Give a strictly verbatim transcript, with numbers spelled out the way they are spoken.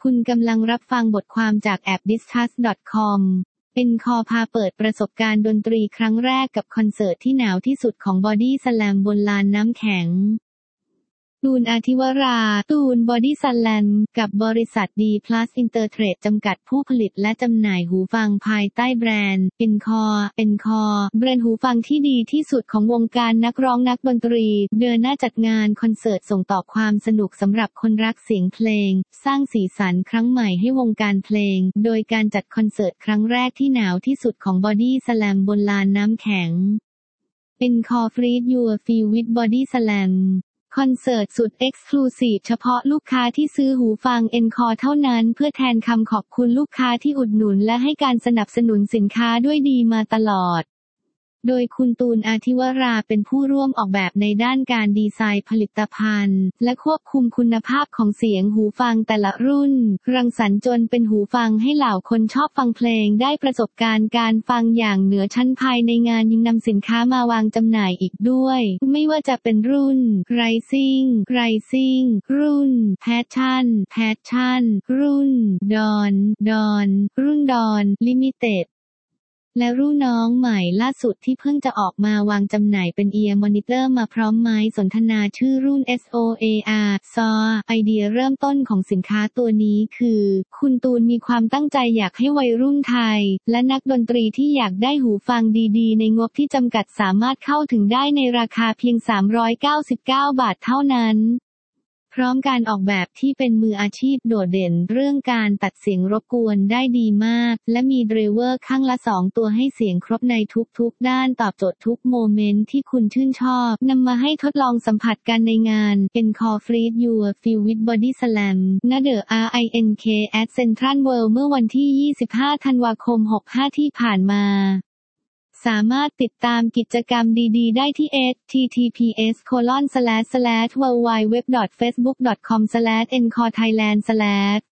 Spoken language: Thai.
คุณกำลังรับฟังบทความจากแอป ดิสคัส ดอท คอม Encore พาเปิดประสบการณ์ดนตรีครั้งแรกกับคอนเสิร์ตที่หนาวที่สุดของบอดี้สแลมบนลานน้ำแข็งตูน อาทิวรา ตูนบอดี้สแลมกับบริษัท ดี พลัส อินเตอร์เทรด จำกัดผู้ผลิตและจำหน่ายหูฟังภายใต้แบรนด์ Encore Encore แบรนด์หูฟังที่ดีที่สุดของวงการนักร้องนักดนตรีเดินหน้าจัดงานคอนเสิร์ตส่งต่อความสนุกสำหรับคนรักเสียงเพลงสร้างสีสันครั้งใหม่ให้วงการเพลงโดยการจัดคอนเสิร์ตครั้งแรกที่หนาวที่สุดของบอดี้สแลมบนลานน้ำแข็ง Encore Freeze Your Feel with Body Slamคอนเสิร์ตสุดเอ็กซ์คลูซีฟเฉพาะลูกค้าที่ซื้อหูฟัง Encore เท่านั้นเพื่อแทนคำขอบคุณลูกค้าที่อุดหนุนและให้การสนับสนุนสินค้าด้วยดีมาตลอดโดยคุณตูน อาทิวราเป็นผู้ร่วมออกแบบในด้านการดีไซน์ผลิตภัณฑ์และควบคุมคุณภาพของเสียงหูฟังแต่ละรุ่นรังสรรค์จนเป็นหูฟังให้เหล่าคนชอบฟังเพลงได้ประสบการณ์การฟังอย่างเหนือชั้นภายในงานยังนำสินค้ามาวางจำหน่ายอีกด้วยไม่ว่าจะเป็นรุ่น Rising Rising รุ่น Passion Passion รุ่น Dawn Dawn รุ่น Dawn Limitedและรุ่นน้องใหม่ล่าสุดที่เพิ่งจะออกมาวางจำหน่ายเป็น Ear Monitor มาพร้อมไม้สนทนาชื่อรุ่น เอส โอ เอ อาร์ ซอ ไอเดียเริ่มต้นของสินค้าตัวนี้คือคุณตูนมีความตั้งใจอยากให้วัยรุ่นไทยและนักดนตรีที่อยากได้หูฟังดีๆในงบที่จำกัดสามารถเข้าถึงได้ในราคาเพียงสามร้อยเก้าสิบเก้าบาทเท่านั้นพร้อมการออกแบบที่เป็นมืออาชีพโดดเด่นเรื่องการตัดเสียงรบกวนได้ดีมากและมีไดรเวอร์ข้างละสองตัวให้เสียงครบในทุกๆด้านตอบโจทย์ทุกโมเมนต์ที่คุณชื่นชอบนำมาให้ทดลองสัมผัสกันในงาน Encore Freeze Your Feel with Body Slam ณ เดอะ อาร์ ไอ เอ็น เค at Central World เมื่อวันที่ยี่สิบห้าธันวาคมหกห้าที่ผ่านมาสามารถติดตามกิจกรรมดีๆได้ที่ เอช ที ที พี เอส โคลอน สแลช สแลช ดับเบิลยู ดับเบิลยู ดับเบิลยู ดอท เฟซบุ๊ก ดอท คอม สแลช เอ็น คอร์ ไทยแลนด์ สแลช